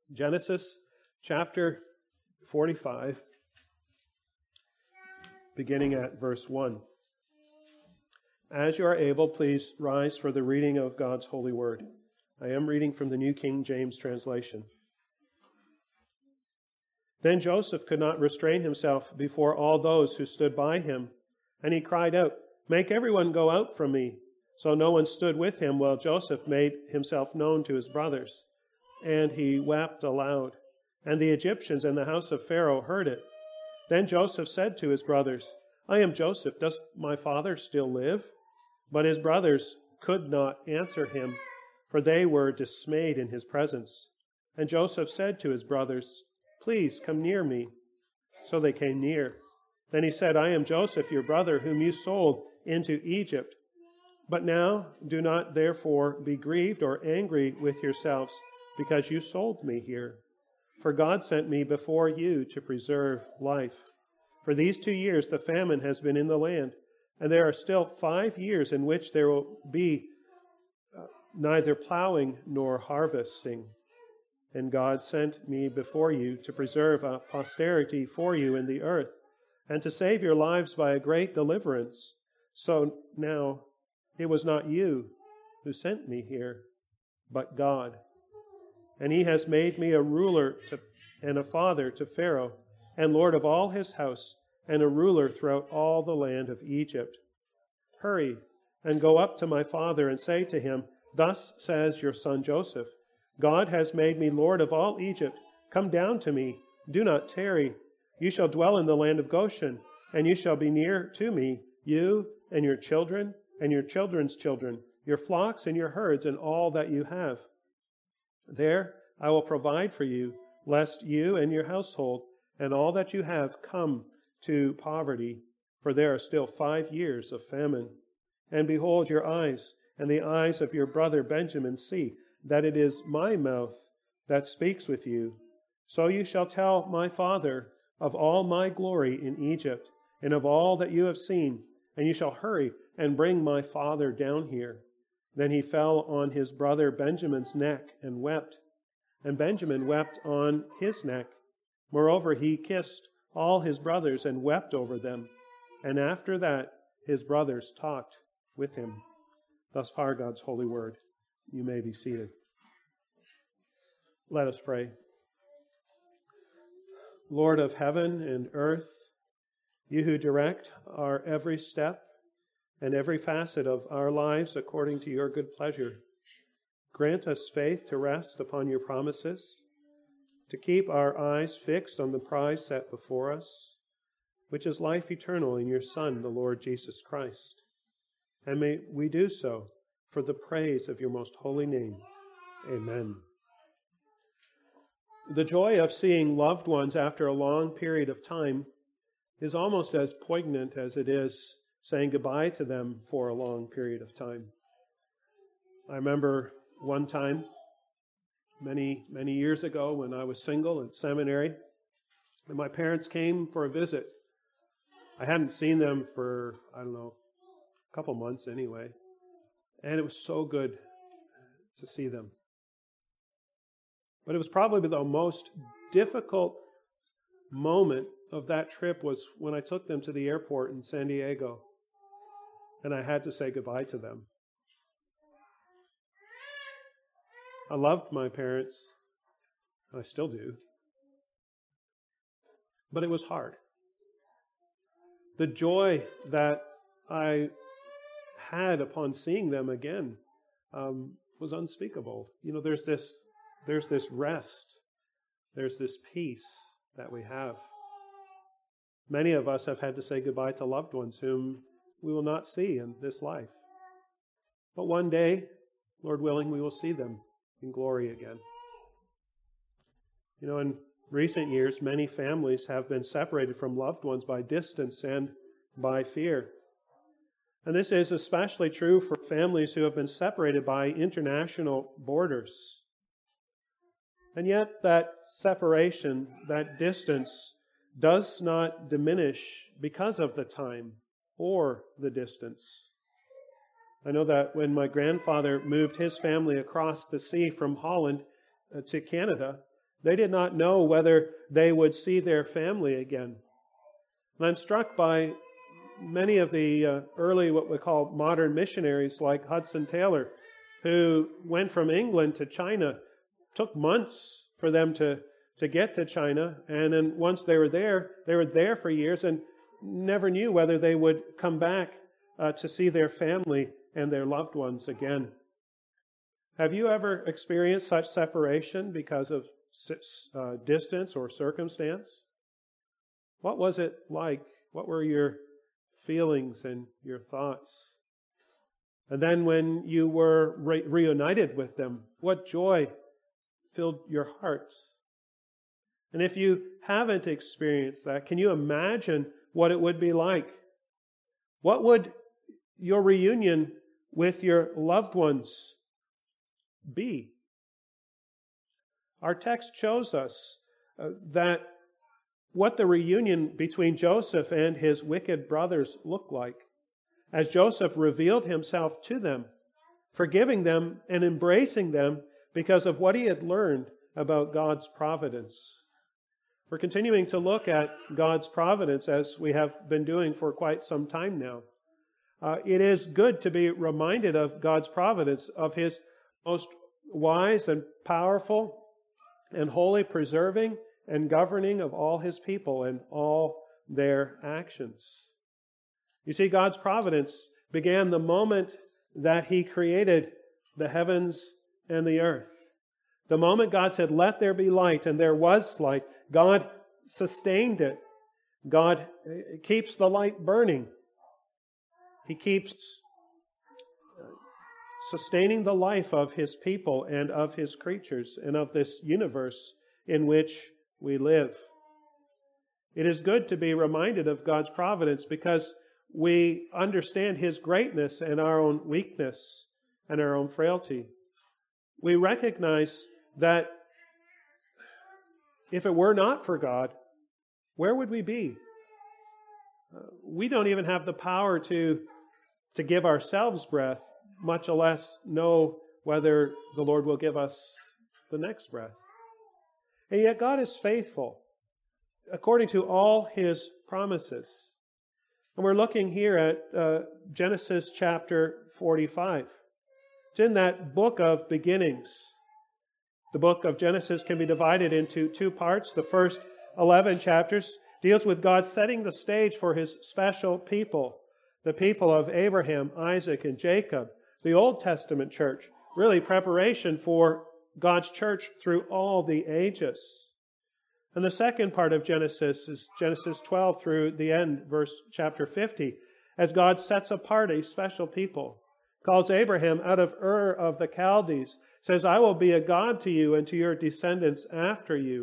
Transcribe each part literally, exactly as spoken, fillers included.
Genesis chapter forty-five, beginning at verse one. As you are able, please rise for the reading of God's holy word. I am reading from the New King James translation. Then Joseph could not restrain himself before all those who stood by him, and he cried out, "Make everyone go out from me." So no one stood with him while Joseph made himself known to his brothers. And he wept aloud. And the Egyptians and the house of Pharaoh heard it. Then Joseph said to his brothers, "I am Joseph. Does my father still live?" But his brothers could not answer him, for they were dismayed in his presence. And Joseph said to his brothers, "Please come near me." So they came near. Then he said, "I am Joseph, your brother, whom you sold into Egypt. But now do not therefore be grieved or angry with yourselves, because you sold me here. For God sent me before you to preserve life. For these two years the famine has been in the land, and there are still five years in which there will be uh, neither plowing nor harvesting. And God sent me before you to preserve a posterity for you in the earth, and to save your lives by a great deliverance. So now it was not you who sent me here, but God. And he has made me a ruler to, and a father to Pharaoh, and lord of all his house, and a ruler throughout all the land of Egypt. Hurry and go up to my father and say to him, 'Thus says your son Joseph, God has made me lord of all Egypt. Come down to me. Do not tarry. You shall dwell in the land of Goshen, and you shall be near to me, you and your children and your children's children, your flocks and your herds, and all that you have. There I will provide for you, lest you and your household and all that you have come to poverty, for there are still five years of famine. And behold, your eyes and the eyes of your brother Benjamin see that it is my mouth that speaks with you. So you shall tell my father of all my glory in Egypt, and of all that you have seen, and you shall hurry and bring my father down here." Then he fell on his brother Benjamin's neck and wept, and Benjamin wept on his neck. Moreover, he kissed all his brothers and wept over them. And after that, his brothers talked with him. Thus far, God's holy word. You may be seated. Let us pray. Lord of heaven and earth, you who direct our every step and every facet of our lives according to your good pleasure, grant us faith to rest upon your promises, to keep our eyes fixed on the prize set before us, which is life eternal in your Son, the Lord Jesus Christ. And may we do so for the praise of your most holy name. Amen. The joy of seeing loved ones after a long period of time is almost as poignant as it is saying goodbye to them for a long period of time. I remember one time, many, many years ago, when I was single at seminary, and my parents came for a visit. I hadn't seen them for, I don't know, a couple months anyway, and it was so good to see them. But it was probably the most difficult moment of that trip was when I took them to the airport in San Diego, and I had to say goodbye to them. I loved my parents, and I still do, but it was hard. The joy that I had upon seeing them again um, was unspeakable. You know, there's this, there's this rest, there's this peace that we have. Many of us have had to say goodbye to loved ones whom we will not see in this life. But one day, Lord willing, we will see them in glory again. You know, in recent years, many families have been separated from loved ones by distance and by fear. And this is especially true for families who have been separated by international borders. And yet that separation, that distance, does not diminish because of the time or the distance. I know that when my grandfather moved his family across the sea from Holland uh, to Canada, They did not know whether they would see their family again. And I'm struck by many of the uh, early, what we call modern missionaries like Hudson Taylor, who went from England to China. Took months for them to, to get to China, and then once they were there, they were there for years and never knew whether they would come back uh, to see their family and their loved ones again. Have you ever experienced such separation because of uh, distance or circumstance? What was it like? What were your feelings and your thoughts? And then when you were re- reunited with them, what joy filled your heart? And if you haven't experienced that, can you imagine what it would be like? What would your reunion with your loved ones be? Our text shows us uh, that what the reunion between Joseph and his wicked brothers looked like, as Joseph revealed himself to them, forgiving them and embracing them because of what he had learned about God's providence. We're continuing to look at God's providence as we have been doing for quite some time now. Uh, it is good to be reminded of God's providence, of His most wise and powerful and holy preserving and governing of all His people and all their actions. You see, God's providence began the moment that He created the heavens and the earth. The moment God said, "Let there be light," and there was light, God sustained it. God keeps the light burning. He keeps sustaining the life of His people and of His creatures and of this universe in which we live. It is good to be reminded of God's providence because we understand His greatness and our own weakness and our own frailty. We recognize that if it were not for God, where would we be? Uh, we don't even have the power to, to give ourselves breath, much less know whether the Lord will give us the next breath. And yet God is faithful according to all His promises. And we're looking here at uh, Genesis chapter forty-five. It's in that book of beginnings. The book of Genesis can be divided into two parts. The first eleven chapters deals with God setting the stage for His special people, the people of Abraham, Isaac, and Jacob, the Old Testament church, really preparation for God's church through all the ages. And the second part of Genesis is Genesis twelve through the end, verse chapter fifty, as God sets apart a special people, calls Abraham out of Ur of the Chaldees, says, "I will be a God to you and to your descendants after you."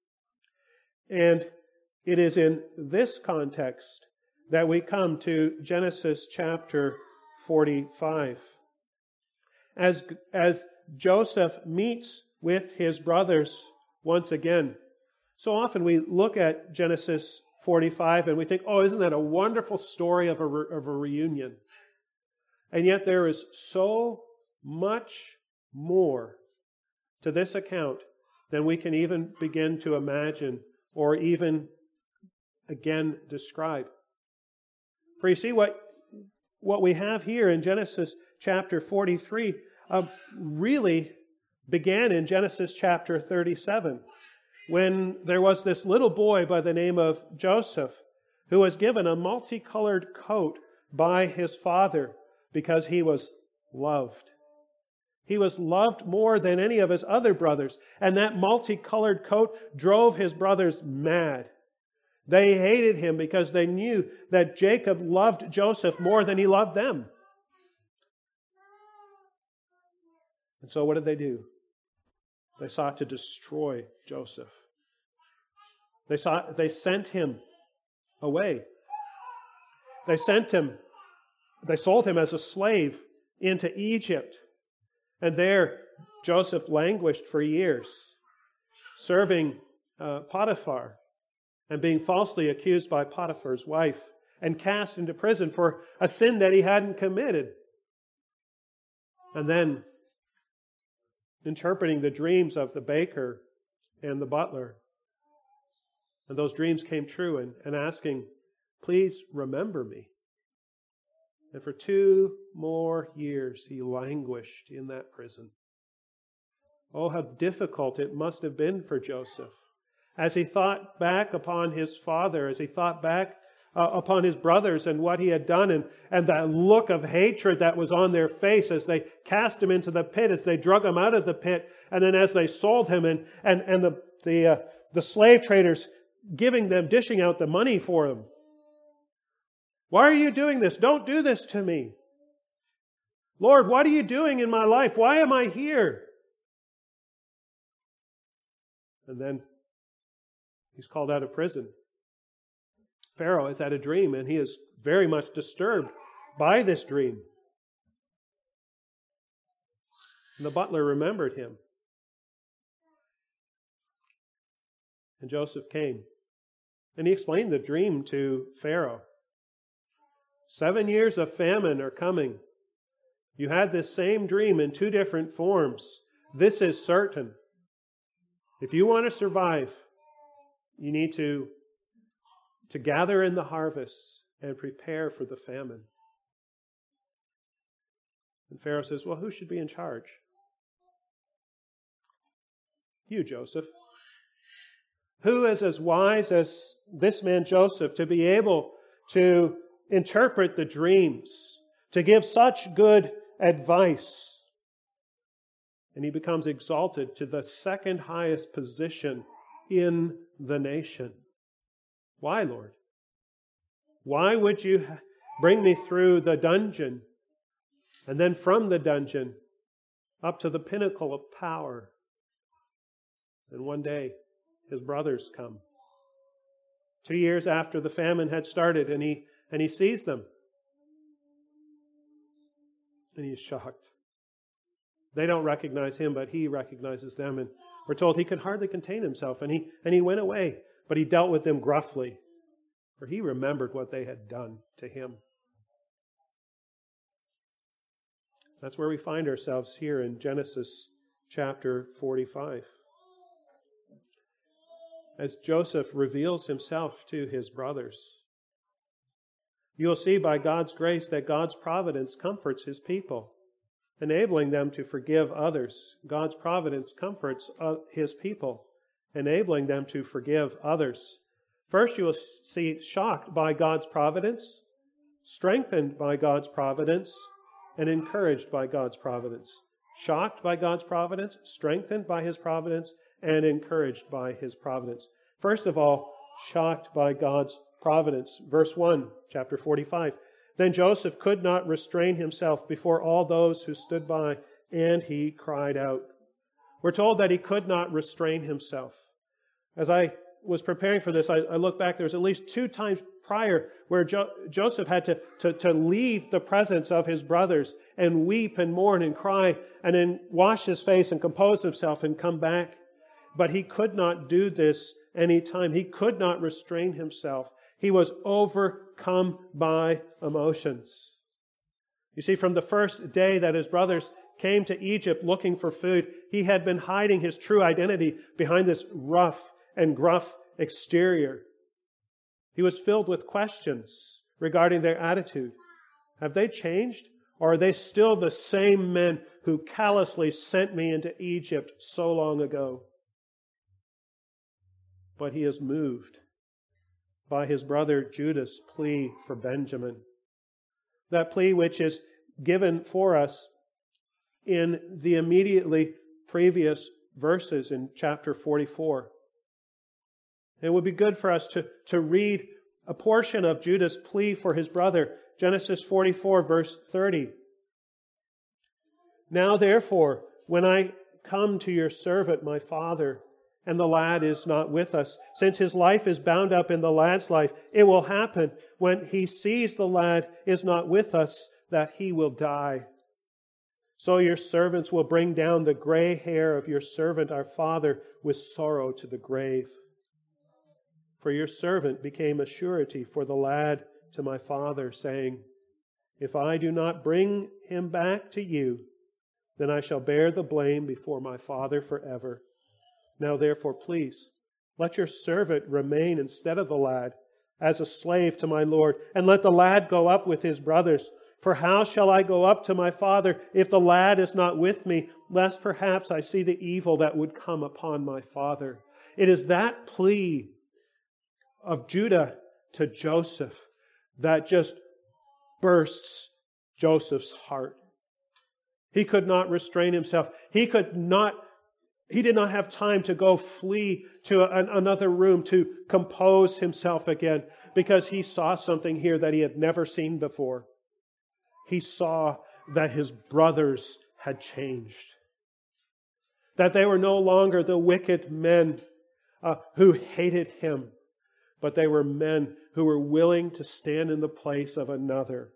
And it is in this context that we come to Genesis chapter forty-five. As, as Joseph meets with his brothers once again, so often we look at Genesis forty-five and we think, oh, isn't that a wonderful story of a, re- of a reunion? And yet there is so much more to this account than we can even begin to imagine or even again describe. For you see, what, what we have here in Genesis chapter forty-three uh, really began in Genesis chapter thirty-seven, when there was this little boy by the name of Joseph who was given a multicolored coat by his father because he was loved. He was loved more than any of his other brothers, and that multicolored coat drove his brothers mad. They hated him because they knew that Jacob loved Joseph more than he loved them. And so what did they do? They sought to destroy Joseph. They sought, they sent him away. They sent him, they sold him as a slave into Egypt. And there, Joseph languished for years, serving uh, Potiphar and being falsely accused by Potiphar's wife and cast into prison for a sin that he hadn't committed. And then, interpreting the dreams of the baker and the butler. And those dreams came true, and, and asking, please remember me. And for two more years he languished in that prison. Oh, how difficult it must have been for Joseph. As he thought back upon his father, as he thought back uh, upon his brothers and what he had done, and, and that look of hatred that was on their face as they cast him into the pit, as they drug him out of the pit, and then as they sold him, and, and, and the, the, uh, the slave traders giving them, dishing out the money for him. Why are you doing this? Don't do this to me. Lord, what are you doing in my life? Why am I here? And then he's called out of prison. Pharaoh has had a dream, and he is very much disturbed by this dream. And the butler remembered him. And Joseph came, and he explained the dream to Pharaoh. Seven years of famine are coming. You had this same dream in two different forms. This is certain. If you want to survive, you need to, to gather in the harvests and prepare for the famine. And Pharaoh says, well, who should be in charge? You, Joseph. Who is as wise as this man Joseph to be able to interpret the dreams, to give such good advice? And he becomes exalted to the second highest position in the nation. Why, Lord? Why would you bring me through the dungeon, and then from the dungeon up to the pinnacle of power? And one day, his brothers come. Two years after the famine had started, and he and he sees them. And he is shocked. They don't recognize him, but he recognizes them. And we're told he could hardly contain himself. And he, and he went away, but he dealt with them gruffly, for he remembered what they had done to him. That's where we find ourselves here in Genesis chapter forty-five. As Joseph reveals himself to his brothers, you will see by God's grace that God's providence comforts His people, enabling them to forgive others. God's providence comforts His people, enabling them to forgive others. First, you will see shocked by God's providence, strengthened by God's providence, and encouraged by God's providence. Shocked by God's providence, strengthened by His providence, and encouraged by His providence. First of all, shocked by God's providence. Verse one, chapter forty-five. Then Joseph could not restrain himself before all those who stood by, and he cried out. We're told that he could not restrain himself. As I was preparing for this, I, I look back, there's at least two times prior where jo- Joseph had to, to, to leave the presence of his brothers and weep and mourn and cry and then wash his face and compose himself and come back. But he could not do this any time. He could not restrain himself. He was overcome by emotions. You see, from the first day that his brothers came to Egypt looking for food, he had been hiding his true identity behind this rough and gruff exterior. He was filled with questions regarding their attitude. Have they changed? Or are they still the same men who callously sent me into Egypt so long ago? But he is moved by his brother Judah's plea for Benjamin. That plea which is given for us in the immediately previous verses in chapter forty-four. It would be good for us to, to read a portion of Judah's plea for his brother, Genesis forty-four, verse thirty. Now therefore, when I come to your servant, my father, and the lad is not with us, since his life is bound up in the lad's life, it will happen when he sees the lad is not with us that he will die. So your servants will bring down the gray hair of your servant, our father, with sorrow to the grave. For your servant became a surety for the lad to my father, saying, if I do not bring him back to you, then I shall bear the blame before my father forever. Now therefore, please, let your servant remain instead of the lad, as a slave to my Lord, and let the lad go up with his brothers. For how shall I go up to my father if the lad is not with me, lest perhaps I see the evil that would come upon my father? It is that plea of Judah to Joseph that just bursts Joseph's heart. He could not restrain himself. He could not, he did not have time to go flee to an, another room to compose himself again, because he saw something here that he had never seen before. He saw that his brothers had changed. That they were no longer the wicked men uh, who hated him, but they were men who were willing to stand in the place of another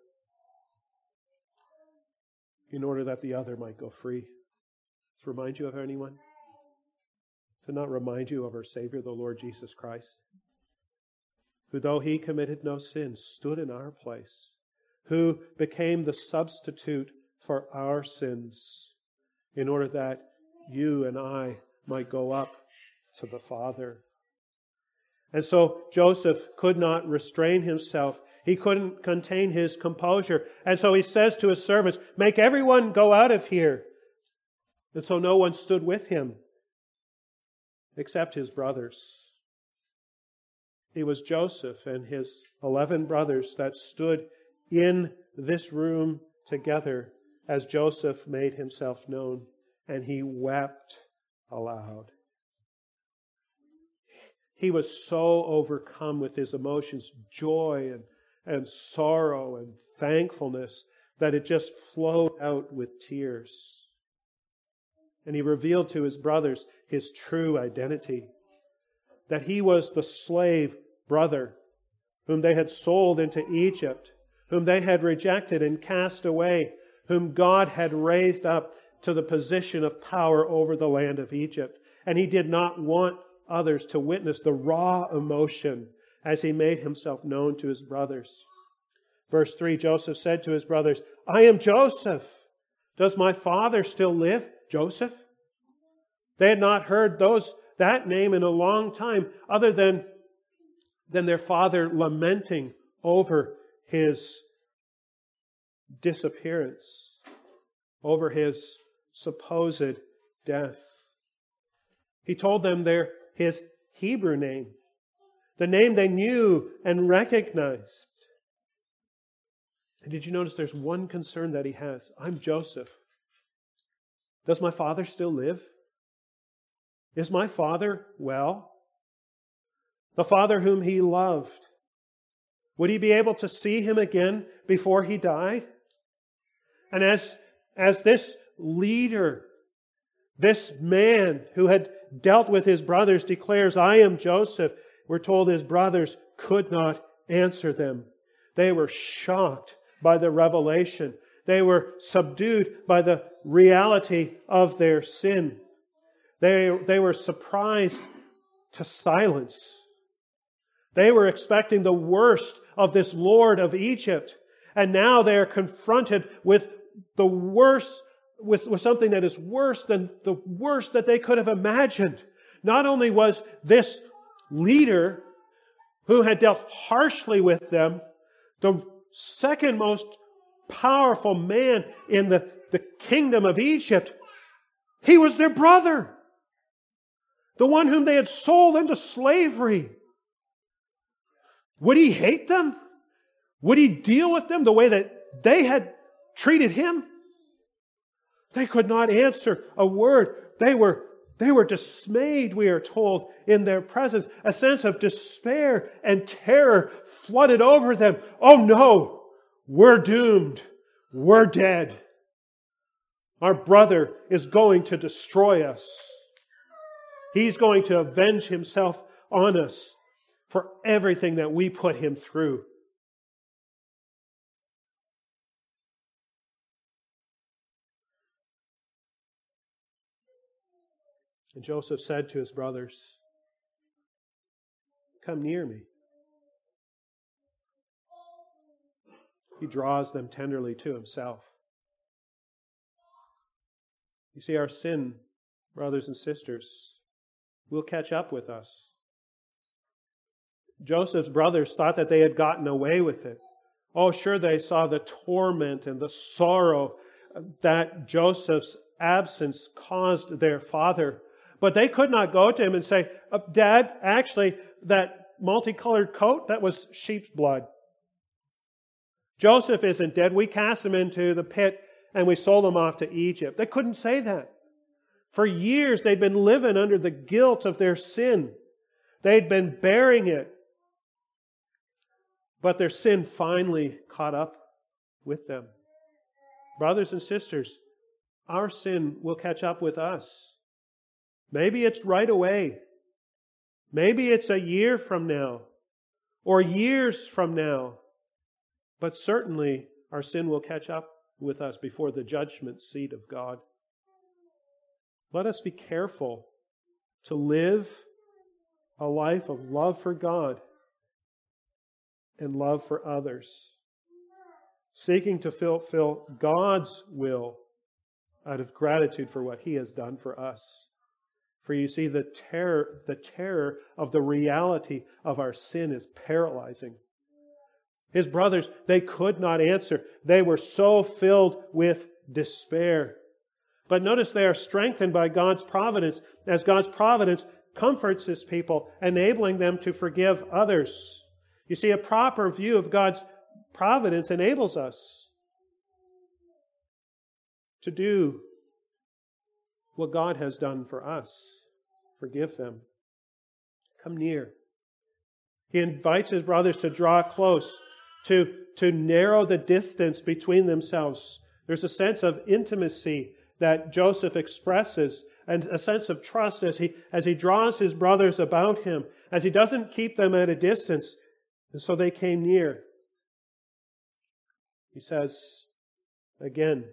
in order that the other might go free. Does it remind you of anyone? Does it not remind you of our Savior, the Lord Jesus Christ, who, though he committed no sin, stood in our place, who became the substitute for our sins in order that you and I might go up to the Father. And so Joseph could not restrain himself. He couldn't contain his composure. And so he says to his servants, "Make everyone go out of here." And so no one stood with him except his brothers. It was Joseph and his eleven brothers that stood in this room together as Joseph made himself known, and he wept aloud. He was so overcome with his emotions, joy and, and sorrow and thankfulness, that it just flowed out with tears. And he revealed to his brothers his true identity, that he was the slave brother whom they had sold into Egypt, whom they had rejected and cast away, whom God had raised up to the position of power over the land of Egypt. And he did not want others to witness the raw emotion as he made himself known to his brothers. Verse three, Joseph said to his brothers, "I am Joseph. Does my father still live?" Joseph? They had not heard those that name in a long time, other than, than their father lamenting over his disappearance, over his supposed death. He told them their his Hebrew name, the name they knew and recognized. And did you notice there's one concern that he has? I'm Joseph. Does my father still live? Is my father well? The father whom he loved. Would he be able to see him again before he died? And as, as this leader, this man who had dealt with his brothers declares, "I am Joseph," we're told his brothers could not answer them. They were shocked by the revelation. They were subdued by the reality of their sin. They, they were surprised to silence. They were expecting the worst of this Lord of Egypt. And now they are confronted with the worst, with, with something that is worse than the worst that they could have imagined. Not only was this leader who had dealt harshly with them the second most powerful man in the, the kingdom of Egypt, he was their brother. The one whom they had sold into slavery. Would he hate them? Would he deal with them the way that they had treated him? They could not answer a word. They were, they were dismayed, we are told, in their presence. A sense of despair and terror flooded over them. Oh no, we're doomed. We're dead. Our brother is going to destroy us. He's going to avenge himself on us for everything that we put him through. And Joseph said to his brothers, "Come near me." He draws them tenderly to himself. You see, our sin, brothers and sisters, will catch up with us. Joseph's brothers thought that they had gotten away with it. Oh, sure, they saw the torment and the sorrow that Joseph's absence caused their father. But they could not go to him and say, Dad, actually, that multicolored coat, that was sheep's blood. Joseph isn't dead. We cast him into the pit and we sold him off to Egypt. They couldn't say that. For years, they'd been living under the guilt of their sin. They'd been bearing it. But their sin finally caught up with them. Brothers and sisters, our sin will catch up with us. Maybe it's right away. Maybe it's a year from now, or years from now. But certainly our sin will catch up with us before the judgment seat of God. Let us be careful to live a life of love for God and love for others, seeking to fulfill God's will out of gratitude for what He has done for us. For you see, the terror, the terror of the reality of our sin is paralyzing. His brothers, they could not answer. They were so filled with despair. But notice they are strengthened by God's providence, as God's providence comforts His people, enabling them to forgive others. You see, a proper view of God's providence enables us to do what God has done for us. Forgive them. Come near. He invites His brothers to draw close, to, to narrow the distance between themselves. There's a sense of intimacy that Joseph expresses, and a sense of trust as he, as he draws his brothers about him, as he doesn't keep them at a distance. And so they came near. He says again,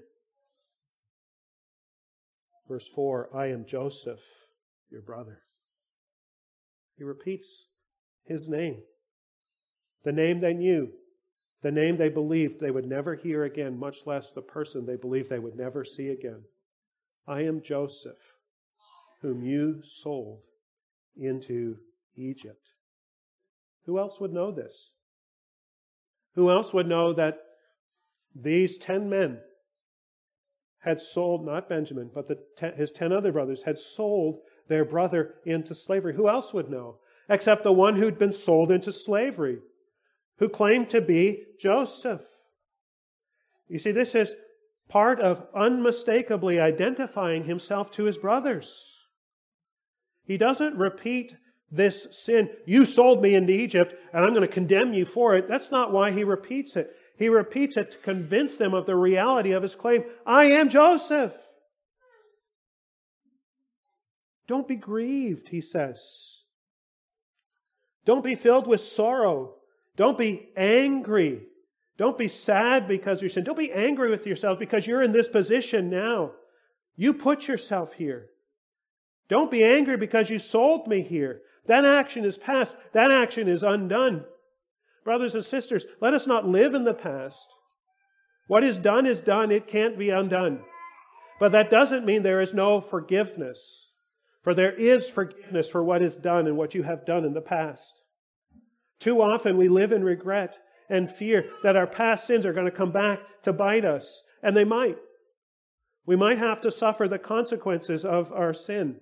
verse four, I am Joseph, your brother. He repeats his name, the name they knew, the name they believed they would never hear again, much less the person they believed they would never see again. I am Joseph, whom you sold into Egypt. Who else would know this? Who else would know that these ten men had sold, not Benjamin, but the ten, his ten other brothers had sold their brother into slavery? Who else would know? Except the one who'd been sold into slavery, who claimed to be Joseph. You see, this is part of unmistakably identifying himself to his brothers. He doesn't repeat this sin, you sold me into Egypt, and I'm going to condemn you for it. That's not why he repeats it. He repeats it to convince them of the reality of his claim. I am Joseph. Don't be grieved, he says. Don't be filled with sorrow. Don't be angry. Don't be sad because you're sin. Don't be angry with yourself because you're in this position now. You put yourself here. Don't be angry because you sold me here. That action is past. That action is undone. Brothers and sisters, let us not live in the past. What is done is done. It can't be undone. But that doesn't mean there is no forgiveness. For there is forgiveness for what is done and what you have done in the past. Too often we live in regret and fear that our past sins are going to come back to bite us. And they might. We might have to suffer the consequences of our sin.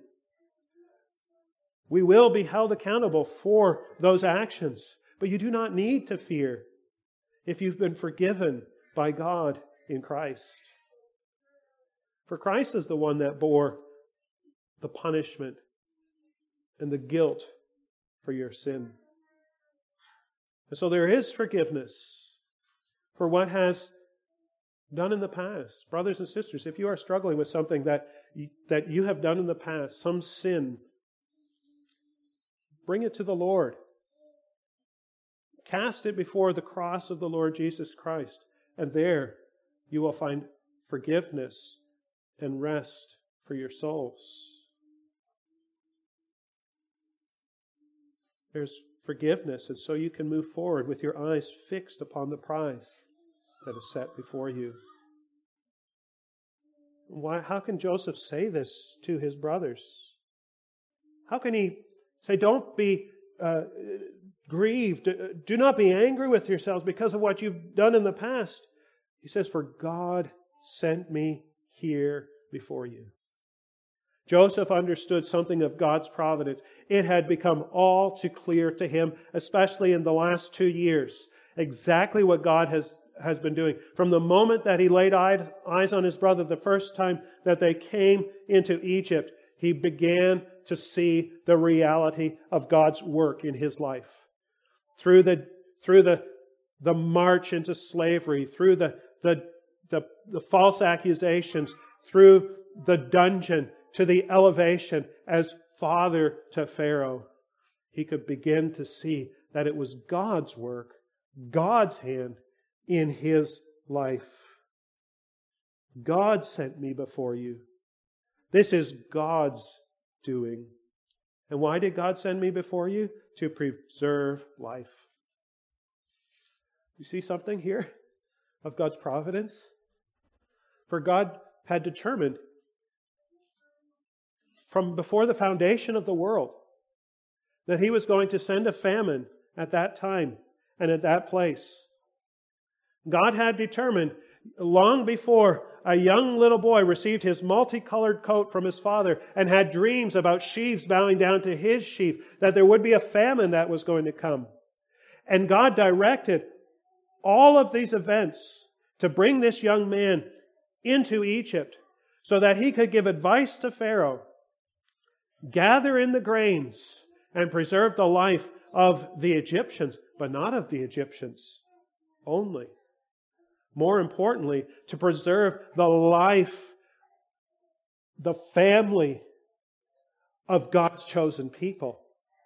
We will be held accountable for those actions. But you do not need to fear if you've been forgiven by God in Christ. For Christ is the one that bore the punishment and the guilt for your sin. And so there is forgiveness for what has done in the past. Brothers and sisters, if you are struggling with something that you, that you have done in the past, some sin, bring it to the Lord. Cast it before the cross of the Lord Jesus Christ, and there you will find forgiveness and rest for your souls. There's forgiveness, and so you can move forward with your eyes fixed upon the prize that is set before you. Why? How can Joseph say this to his brothers? How can he say, don't be uh, grieved, do not be angry with yourselves because of what you've done in the past? He says, for God sent me here before you. Joseph understood something of God's providence. It had become all too clear to him, especially in the last two years, exactly what God has, has been doing. From the moment that he laid eyes on his brother the first time that they came into Egypt, he began to see the reality of God's work in his life. Through the, through the, the march into slavery, through the, the, the, the false accusations, through the dungeon, to the elevation as father to Pharaoh, he could begin to see that it was God's work, God's hand in his life. God sent me before you. This is God's doing. And why did God send me before you? To preserve life. You see something here of God's providence? For God had determined from before the foundation of the world that He was going to send a famine at that time and at that place. God had determined long before a young little boy received his multicolored coat from his father and had dreams about sheaves bowing down to his sheaf, that there would be a famine that was going to come. And God directed all of these events to bring this young man into Egypt so that he could give advice to Pharaoh, gather in the grains, and preserve the life of the Egyptians, but not of the Egyptians only. More importantly, to preserve the life, the family of God's chosen people.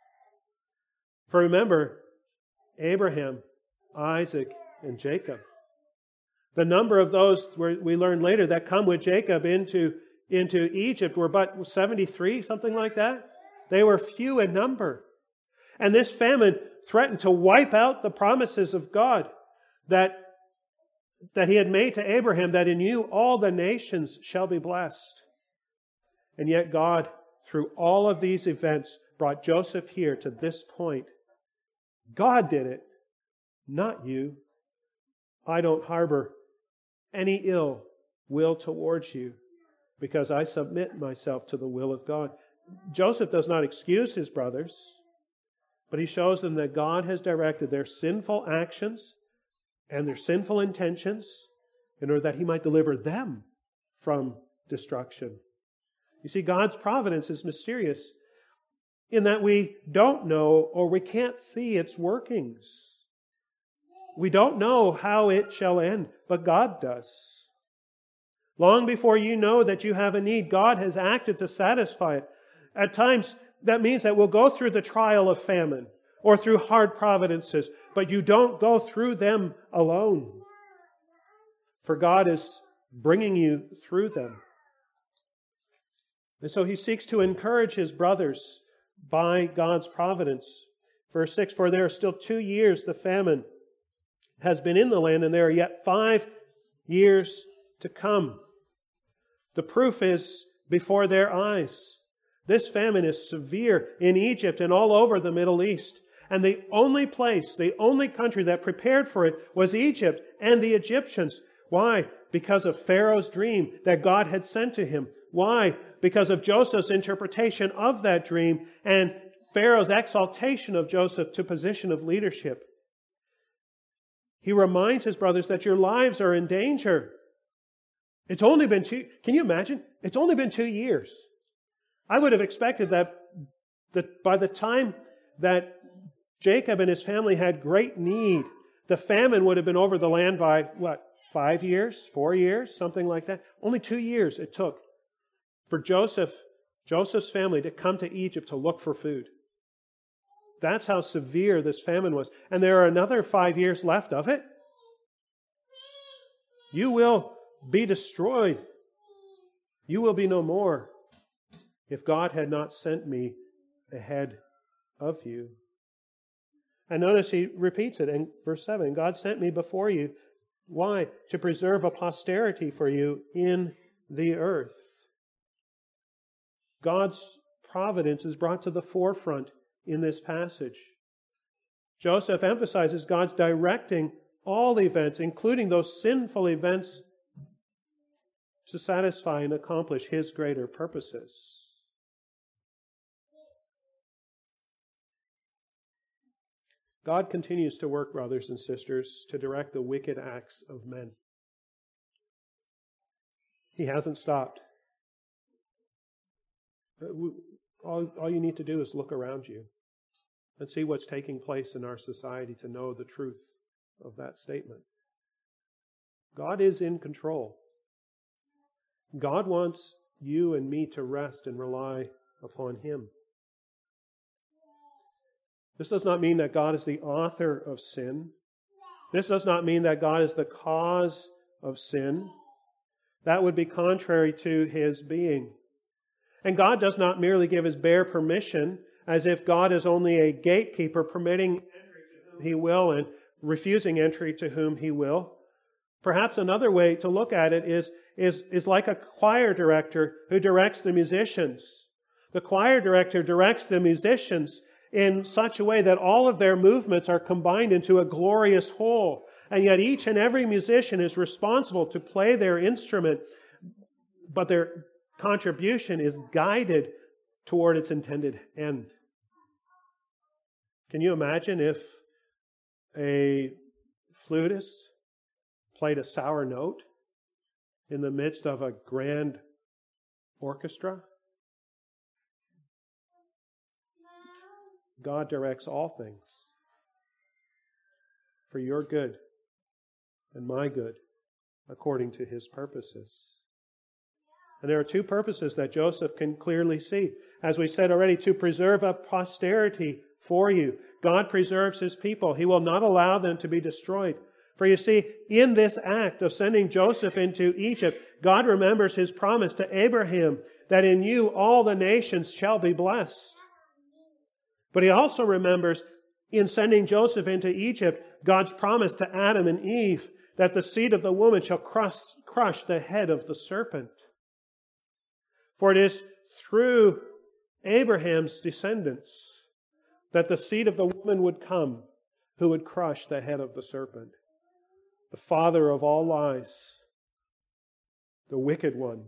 For remember, Abraham, Isaac, and Jacob. The number of those we learn later that come with Jacob into, into Egypt were but seventy-three, something like that. They were few in number. And this famine threatened to wipe out the promises of God that that He had made to Abraham, that in you all the nations shall be blessed. And yet God, through all of these events, brought Joseph here to this point. God did it, not you. I don't harbor any ill will towards you because I submit myself to the will of God. Joseph does not excuse his brothers, but he shows them that God has directed their sinful actions and their sinful intentions in order that He might deliver them from destruction. You see, God's providence is mysterious in that we don't know or we can't see its workings. We don't know how it shall end, but God does. Long before you know that you have a need, God has acted to satisfy it. At times, that means that we'll go through the trial of famine or through hard providences, but you don't go through them alone. For God is bringing you through them. And so He seeks to encourage His brothers by God's providence. Verse six, for there are still two years the famine has been in the land, and there are yet five years to come. The proof is before their eyes. This famine is severe in Egypt and all over the Middle East. And the only place, the only country that prepared for it was Egypt and the Egyptians. Why? Because of Pharaoh's dream that God had sent to him. Why? Because of Joseph's interpretation of that dream and Pharaoh's exaltation of Joseph to position of leadership. He reminds his brothers that your lives are in danger. It's only been two, can you imagine? It's only been two years. I would have expected that, that by the time that Jacob and his family had great need, the famine would have been over the land by, what, five years, four years, something like that. Only two years it took for Joseph, Joseph's family to come to Egypt to look for food. That's how severe this famine was. And there are another five years left of it. You will be destroyed. You will be no more if God had not sent me ahead of you. And notice he repeats it in verse seven. God sent me before you. Why? To preserve a posterity for you in the earth. God's providence is brought to the forefront in this passage. Joseph emphasizes God's directing all events, including those sinful events, to satisfy and accomplish His greater purposes. God continues to work, brothers and sisters, to direct the wicked acts of men. He hasn't stopped. All, all you need to do is look around you and see what's taking place in our society to know the truth of that statement. God is in control. God wants you and me to rest and rely upon Him. This does not mean that God is the author of sin. This does not mean that God is the cause of sin. That would be contrary to His being. And God does not merely give His bare permission, as if God is only a gatekeeper permitting entry to whom He will and refusing entry to whom He will. Perhaps another way to look at it is, is, is like a choir director who directs the musicians. The choir director directs the musicians in such a way that all of their movements are combined into a glorious whole. And yet each and every musician is responsible to play their instrument, but their contribution is guided toward its intended end. Can you imagine if a flutist played a sour note in the midst of a grand orchestra? God directs all things for your good and my good according to His purposes. And there are two purposes that Joseph can clearly see. As we said already, to preserve a posterity for you. God preserves His people. He will not allow them to be destroyed. For you see, in this act of sending Joseph into Egypt, God remembers His promise to Abraham that in you all the nations shall be blessed. But He also remembers in sending Joseph into Egypt, God's promise to Adam and Eve that the seed of the woman shall crush, crush the head of the serpent. For it is through Abraham's descendants that the seed of the woman would come who would crush the head of the serpent. The father of all lies, the wicked one.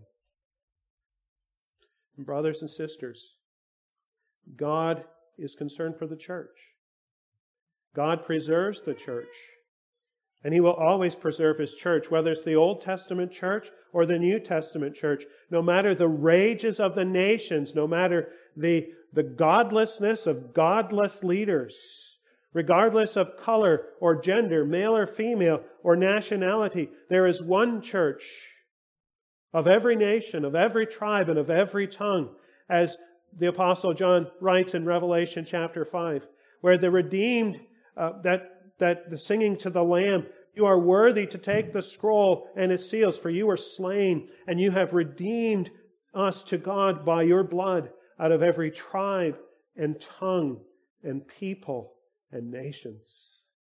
And brothers and sisters, God is concerned for the church. God preserves the church. And He will always preserve His church, whether it's the Old Testament church or the New Testament church. No matter the rages of the nations, no matter the, the godlessness of godless leaders, regardless of color or gender, male or female, or nationality, there is one church of every nation, of every tribe, and of every tongue, as the Apostle John writes in Revelation chapter five, where the redeemed, uh, that, that the singing to the Lamb, you are worthy to take the scroll and its seals, for you are slain, and you have redeemed us to God by your blood out of every tribe and tongue and people and nations.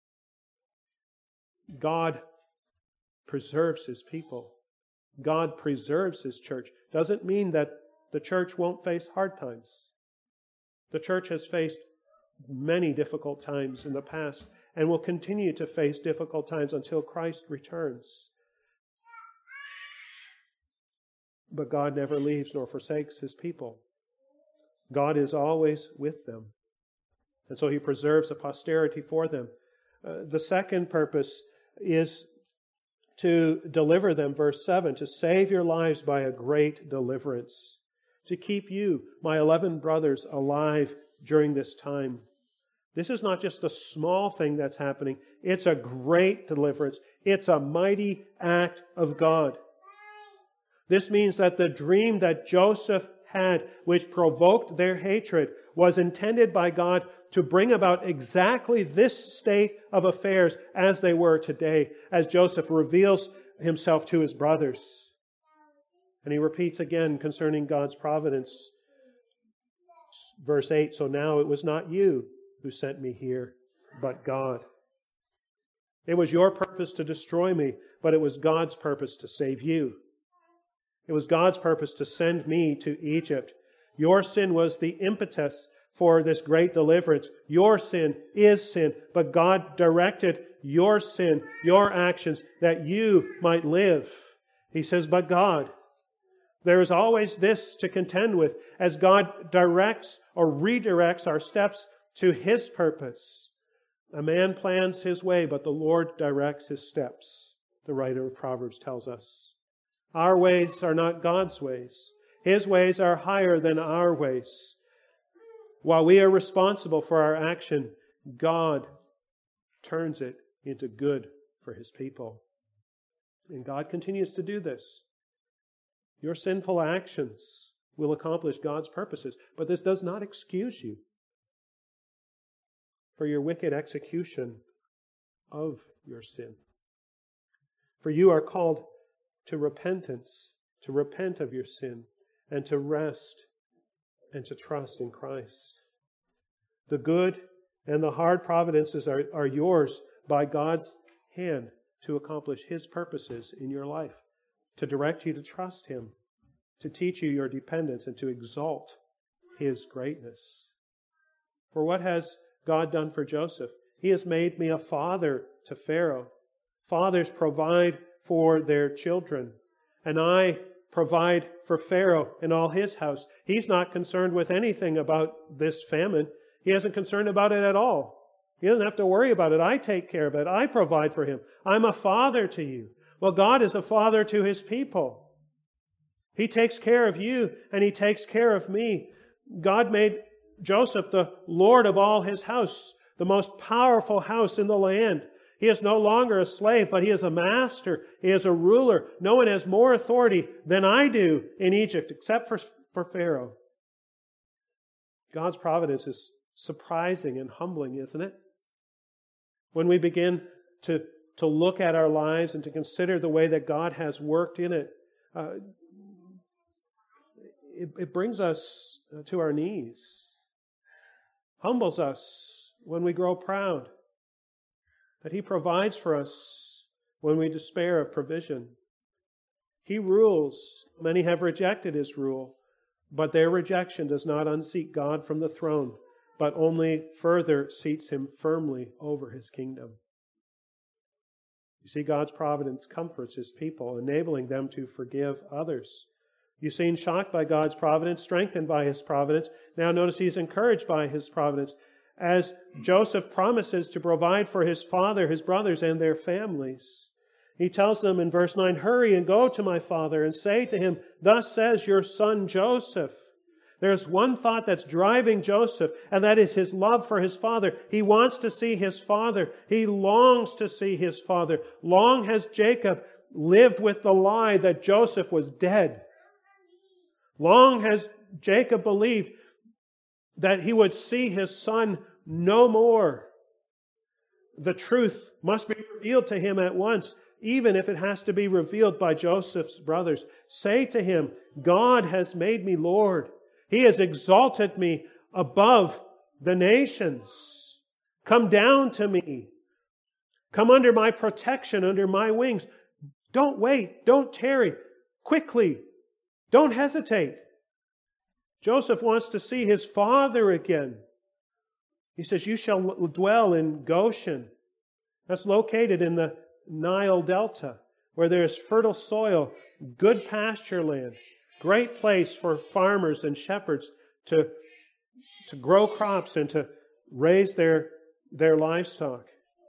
God preserves His people. God preserves His church. Doesn't mean that the church won't face hard times. The church has faced many difficult times in the past and will continue to face difficult times until Christ returns. But God never leaves nor forsakes His people. God is always with them. And so He preserves a posterity for them. Uh, the second purpose is to deliver them, verse seven, to save your lives by a great deliverance. To keep you, my eleven brothers, alive during this time. This is not just a small thing that's happening. It's a great deliverance. It's a mighty act of God. This means that the dream that Joseph had, which provoked their hatred, was intended by God to bring about exactly this state of affairs as they were today, as Joseph reveals himself to his brothers. And he repeats again concerning God's providence. Verse eight, so now it was not you who sent me here, but God. It was your purpose to destroy me, but it was God's purpose to save you. It was God's purpose to send me to Egypt, Your sin was the impetus for this great deliverance. Your sin is sin, but God directed your sin, your actions, that you might live. He says, but God. There is always this to contend with as God directs or redirects our steps to His purpose. A man plans his way, but the Lord directs his steps, the writer of Proverbs tells us. Our ways are not God's ways. His ways are higher than our ways. While we are responsible for our action, God turns it into good for His people. And God continues to do this. Your sinful actions will accomplish God's purposes, but this does not excuse you for your wicked execution of your sin. For you are called to repentance, to repent of your sin, and to rest and to trust in Christ. The good and the hard providences are, are yours by God's hand to accomplish His purposes in your life, to direct you to trust Him, to teach you your dependence, and to exalt His greatness. For what has God done for Joseph? He has made me a father to Pharaoh. Fathers provide for their children, and I provide for Pharaoh and all his house. He's not concerned with anything about this famine. He isn't concerned about it at all. He doesn't have to worry about it. I take care of it. I provide for him. I'm a father to you. Well, God is a father to His people. He takes care of you, and He takes care of me. God made Joseph the Lord of all his house, the most powerful house in the land. He is no longer a slave, but he is a master. He is a ruler. No one has more authority than I do in Egypt, except for, for Pharaoh. God's providence is surprising and humbling, isn't it? When we begin to, to look at our lives and to consider the way that God has worked in it, uh, it, it brings us to our knees. Humbles us when we grow proud. That He provides for us when we despair of provision. He rules. Many have rejected His rule, but their rejection does not unseat God from the throne, but only further seats Him firmly over His kingdom. You see, God's providence comforts His people, enabling them to forgive others. You've seen shocked by God's providence, strengthened by His providence. Now notice He's encouraged by His providence. As Joseph promises to provide for his father, his brothers, and their families. He tells them in verse nine, hurry and go to my father and say to him, thus says your son Joseph. There's one thought that's driving Joseph, and that is his love for his father. He wants to see his father. He longs to see his father. Long has Jacob lived with the lie that Joseph was dead. Long has Jacob believed that he would see his son no more. The truth must be revealed to him at once, even if it has to be revealed by Joseph's brothers. Say to him, God has made me Lord. He has exalted me above the nations. Come down to me. Come under my protection, under my wings. Don't wait. Don't tarry. Quickly. Don't hesitate. Joseph wants to see his father again. He says, you shall dwell in Goshen. That's located in the Nile Delta, where there is fertile soil, good pasture land, great place for farmers and shepherds to, to grow crops and to raise their, their livestock.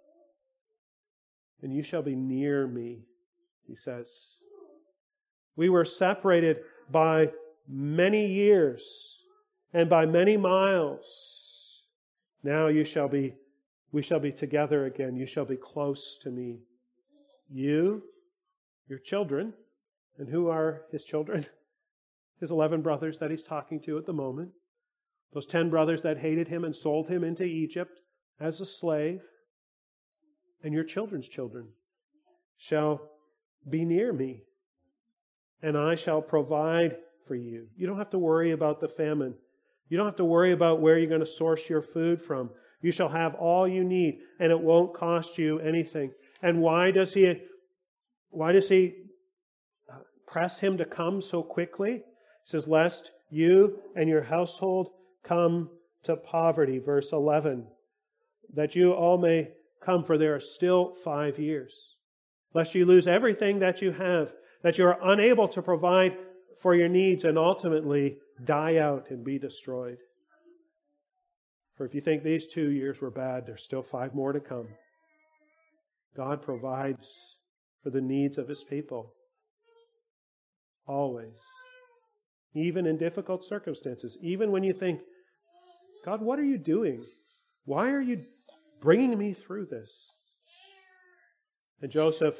And you shall be near me, he says. We were separated by many years and by many miles. Now you shall be, we shall be together again. You shall be close to me. You, your children, and who are his children? His eleven brothers that he's talking to at the moment. Those ten brothers that hated him and sold him into Egypt as a slave. And your children's children shall be near me, and I shall provide for you. You don't have to worry about the famine. You don't have to worry about where you're going to source your food from. You shall have all you need, and it won't cost you anything. And why does he, why does he press him to come so quickly? He says, lest you and your household come to poverty. Verse eleven, that you all may come, for there are still five years, lest you lose everything that you have, that you are unable to provide for your needs and ultimately die out and be destroyed. For if you think these two years were bad, there's still five more to come. God provides for the needs of His people. Always. Even in difficult circumstances. Even when you think, God, what are you doing? Why are you bringing me through this? And Joseph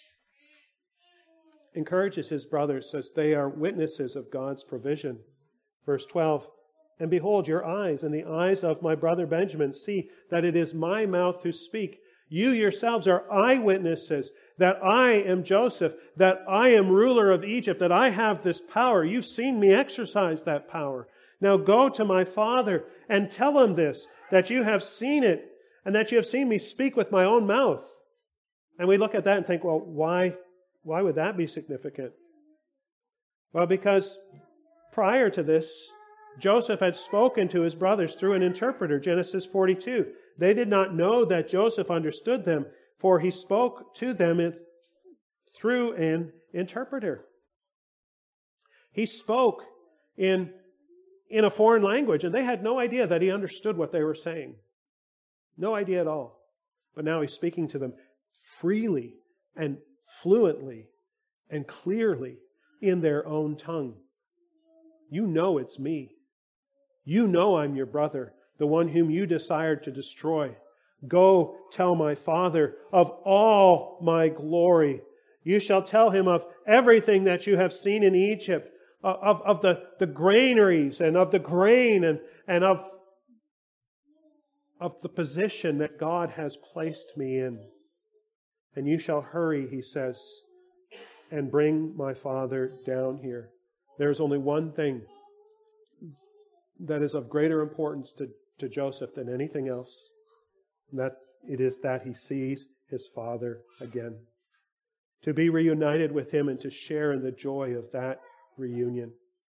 encourages his brothers as they are witnesses of God's provision. Verse twelve, and behold, your eyes and the eyes of my brother Benjamin see that it is my mouth who speak. You yourselves are eyewitnesses that I am Joseph, that I am ruler of Egypt, that I have this power. You've seen me exercise that power. Now go to my father and tell him this, that you have seen it, and that you have seen me speak with my own mouth. And we look at that and think, well, why, why would that be significant? Well, because prior to this, Joseph had spoken to his brothers through an interpreter, Genesis forty-two. They did not know that Joseph understood them, for he spoke to them through an interpreter. He spoke in, in a foreign language, and they had no idea that he understood what they were saying. No idea at all. But now he's speaking to them freely and fluently and clearly in their own tongue. You know it's me. You know I'm your brother, the one whom you desired to destroy. Go tell my father of all my glory. You shall tell him of everything that you have seen in Egypt, of, of the, the granaries and of the grain and, and of, of the position that God has placed me in. And you shall hurry, he says, and bring my father down here. There's only one thing that is of greater importance to, to Joseph than anything else. And that it is that he sees his father again. To be reunited with him and to share in the joy of that reunion.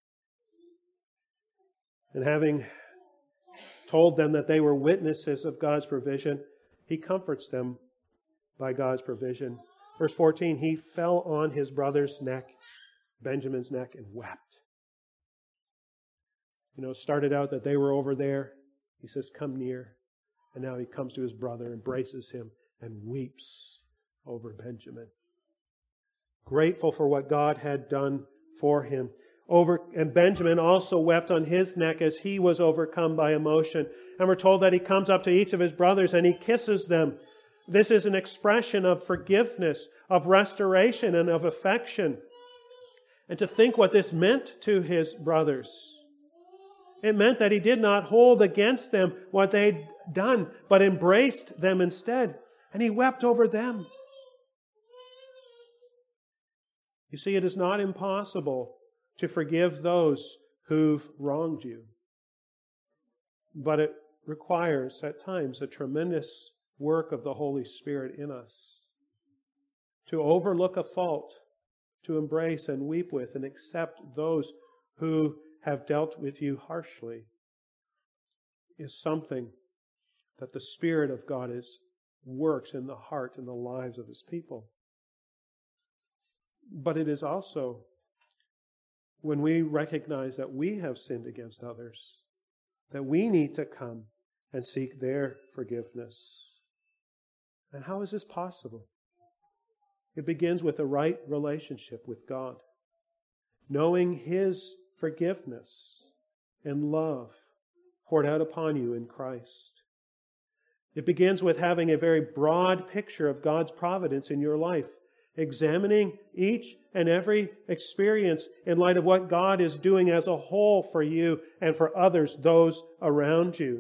And having told them that they were witnesses of God's provision, he comforts them by God's provision. Verse fourteen, he fell on his brother's neck, Benjamin's neck, and wept. You know, it started out that they were over there. He says, come near. And now he comes to his brother, embraces him, and weeps over Benjamin. Grateful for what God had done for him. Over, and Benjamin also wept on his neck as he was overcome by emotion. And we're told that he comes up to each of his brothers and he kisses them. This is an expression of forgiveness, of restoration, and of affection. And to think what this meant to his brothers. It meant that he did not hold against them what they'd done, but embraced them instead. And he wept over them. You see, it is not impossible to forgive those who've wronged you. But it requires, at times, a tremendous work of the Holy Spirit in us. To overlook a fault, to embrace and weep with and accept those who have dealt with you harshly, is something that the Spirit of God is works in the heart and the lives of His people. But it is also when we recognize that we have sinned against others, that we need to come and seek their forgiveness. And how is this possible? It begins with a right relationship with God, knowing His forgiveness and love poured out upon you in Christ. It begins with having a very broad picture of God's providence in your life, examining each and every experience in light of what God is doing as a whole for you and for others, those around you.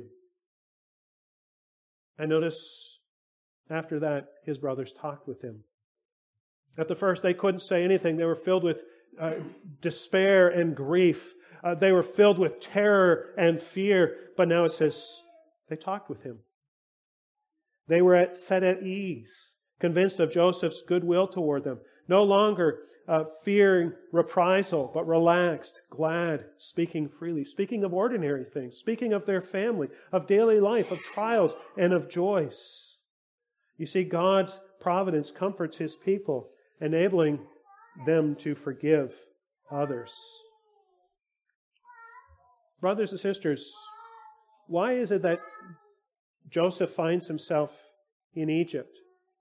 And notice after that, his brothers talked with him. At the first, they couldn't say anything. They were filled with uh, despair and grief. Uh, they were filled with terror and fear. But now it says they talked with him. They were at, set at ease, convinced of Joseph's goodwill toward them. No longer uh, fearing reprisal, but relaxed, glad, speaking freely, speaking of ordinary things, speaking of their family, of daily life, of trials, and of joys. You see, God's providence comforts His people, enabling them to forgive others. Brothers and sisters, why is it that Joseph finds himself in Egypt?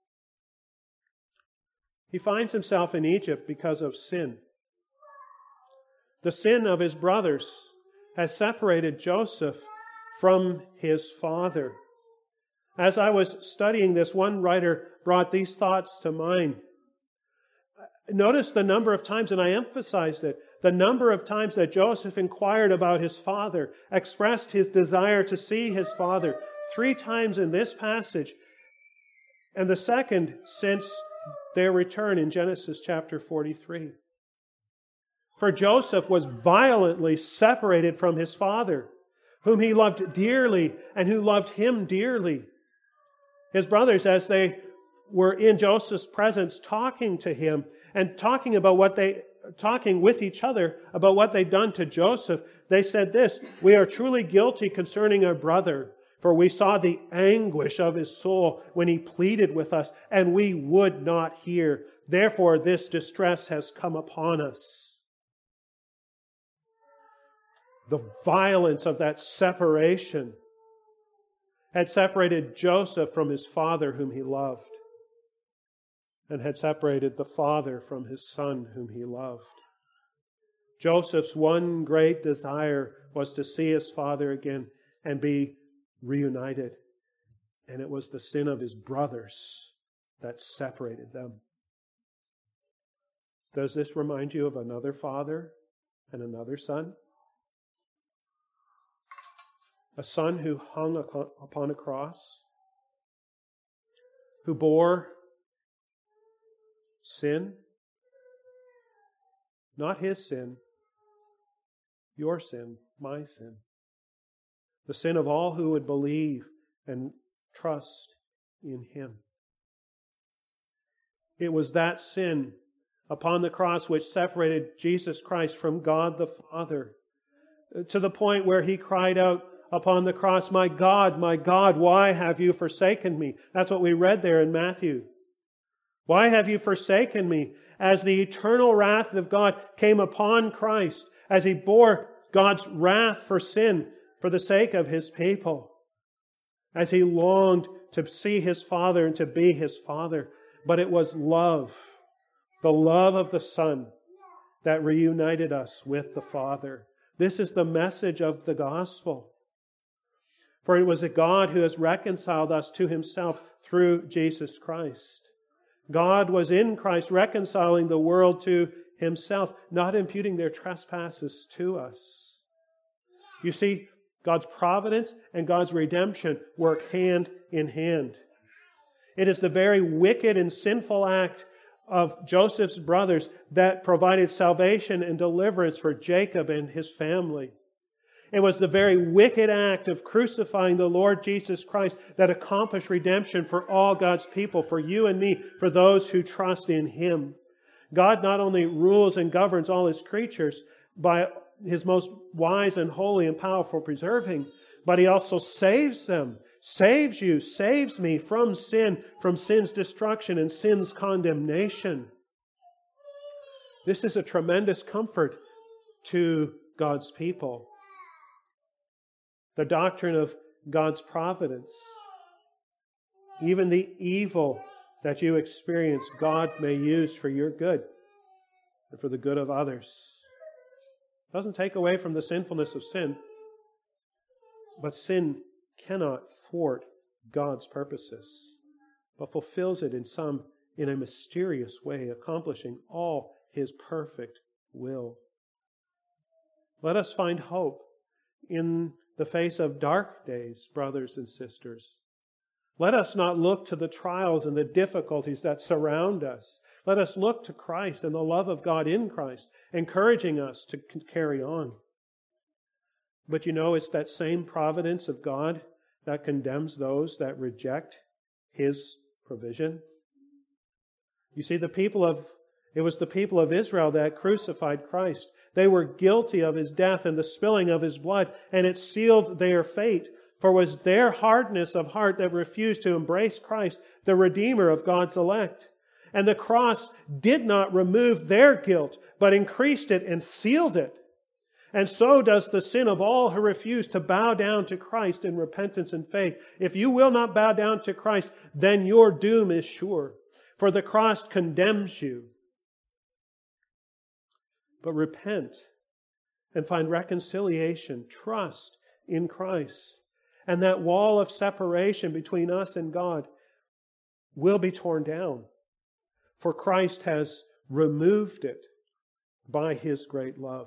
He finds himself in Egypt because of sin. The sin of his brothers has separated Joseph from his father. As I was studying this, one writer brought these thoughts to mind. Notice the number of times, and I emphasized it, the number of times that Joseph inquired about his father, expressed his desire to see his father, three times in this passage, and the second since their return in Genesis chapter forty-three. For Joseph was violently separated from his father, whom he loved dearly and who loved him dearly. His brothers, as they were in Joseph's presence talking to him and talking about what they, talking with each other about what they'd done to Joseph, they said this, "We are truly guilty concerning our brother, for we saw the anguish of his soul when he pleaded with us, and we would not hear. Therefore, this distress has come upon us." The violence of that separation had separated Joseph from his father whom he loved, and had separated the father from his son whom he loved. Joseph's one great desire was to see his father again and be reunited. And it was the sin of his brothers that separated them. Does this remind you of another father and another son? A son who hung upon a cross, who bore sin, not his sin, your sin, my sin. The sin of all who would believe and trust in Him. It was that sin upon the cross which separated Jesus Christ from God the Father, to the point where He cried out upon the cross, "My God, my God, why have you forsaken me?" That's what we read there in Matthew. "Why have you forsaken me?" As the eternal wrath of God came upon Christ, as He bore God's wrath for sin, for the sake of His people, as He longed to see His Father and to be His Father. But it was love, the love of the Son, that reunited us with the Father. This is the message of the gospel. For it was a God who has reconciled us to Himself through Jesus Christ. God was in Christ reconciling the world to Himself, not imputing their trespasses to us. You see, God's providence and God's redemption work hand in hand. It is the very wicked and sinful act of Joseph's brothers that provided salvation and deliverance for Jacob and his family. It was the very wicked act of crucifying the Lord Jesus Christ that accomplished redemption for all God's people, for you and me, for those who trust in Him. God not only rules and governs all His creatures by His most wise and holy and powerful preserving, but He also saves them, saves you, saves me from sin, from sin's destruction and sin's condemnation. This is a tremendous comfort to God's people. The doctrine of God's providence. Even the evil that you experience, God may use for your good and for the good of others. It doesn't take away from the sinfulness of sin, but sin cannot thwart God's purposes, but fulfills it in some, in a mysterious way, accomplishing all His perfect will. Let us find hope in the face of dark days, brothers and sisters. Let us not look to the trials and the difficulties that surround us. Let us look to Christ and the love of God in Christ, encouraging us to carry on. But you know, it's that same providence of God that condemns those that reject His provision. You see, the people of It was the people of Israel that crucified Christ. They were guilty of His death and the spilling of His blood, and it sealed their fate. For it was their hardness of heart that refused to embrace Christ, the Redeemer of God's elect. And the cross did not remove their guilt, but increased it and sealed it. And so does the sin of all who refuse to bow down to Christ in repentance and faith. If you will not bow down to Christ, then your doom is sure. For the cross condemns you. But repent and find reconciliation, trust in Christ. And that wall of separation between us and God will be torn down. For Christ has removed it by His great love.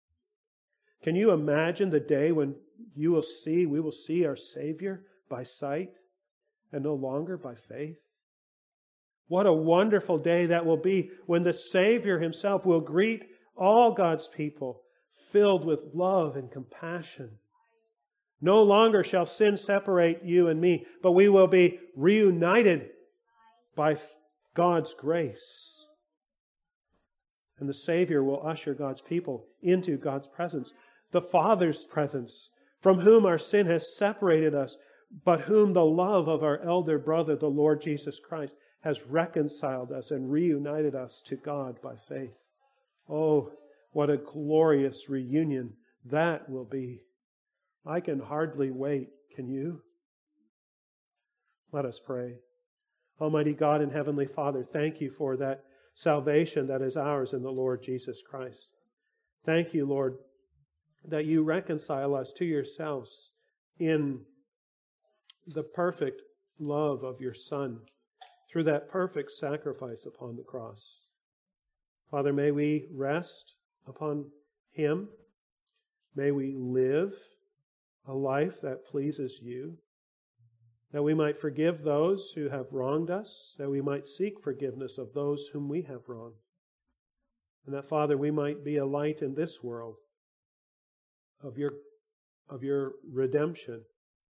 Can you imagine the day when you will see, we will see our Savior by sight and no longer by faith? What a wonderful day that will be when the Savior Himself will greet all God's people filled with love and compassion. No longer shall sin separate you and me, but we will be reunited by God's grace. And the Savior will usher God's people into God's presence, the Father's presence, from whom our sin has separated us, but whom the love of our elder brother, the Lord Jesus Christ, has reconciled us and reunited us to God by faith. Oh, what a glorious reunion that will be. I can hardly wait. Can you? Let us pray. Almighty God and Heavenly Father, thank you for that salvation that is ours in the Lord Jesus Christ. Thank you, Lord, that you reconcile us to yourselves in the perfect love of your Son through that perfect sacrifice upon the cross. Father, may we rest upon Him. May we live a life that pleases you, that we might forgive those who have wronged us, that we might seek forgiveness of those whom we have wronged, and that, Father, we might be a light in this world of your, of your redemption,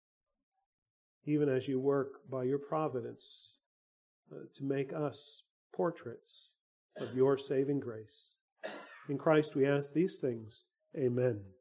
even as you work by your providence uh, to make us portraits of your saving grace. In Christ we ask these things. Amen.